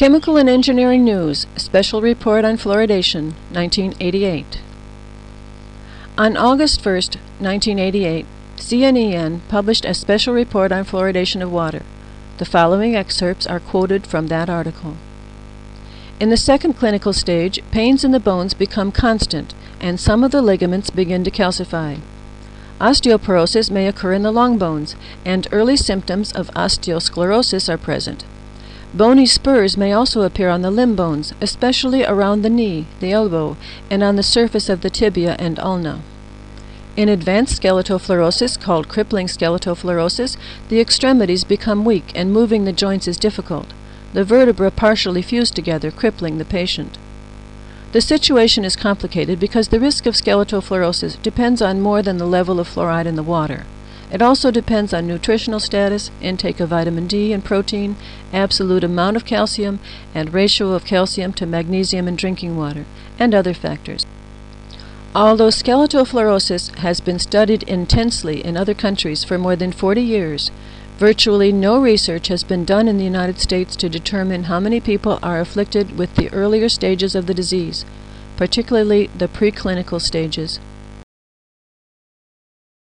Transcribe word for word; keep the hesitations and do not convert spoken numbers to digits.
Chemical and Engineering News, Special Report on Fluoridation, nineteen eighty-eight. On August first, nineteen eighty-eight, C N E N published a special report on fluoridation of water. The following excerpts are quoted from that article. In the second clinical stage, pains in the bones become constant, and some of the ligaments begin to calcify. Osteoporosis may occur in the long bones, and early symptoms of osteosclerosis are present. Bony spurs may also appear on the limb bones, especially around the knee, the elbow, and on the surface of the tibia and ulna. In advanced skeletofluorosis, called crippling skeletofluorosis, the extremities become weak and moving the joints is difficult. The vertebrae partially fuse together, crippling the patient. The situation is complicated because the risk of skeletofluorosis depends on more than the level of fluoride in the water. It also depends on nutritional status, intake of vitamin D and protein, absolute amount of calcium, and ratio of calcium to magnesium in drinking water, and other factors. Although skeletofluorosis has been studied intensely in other countries for more than forty years, virtually no research has been done in the United States to determine how many people are afflicted with the earlier stages of the disease, particularly the preclinical stages.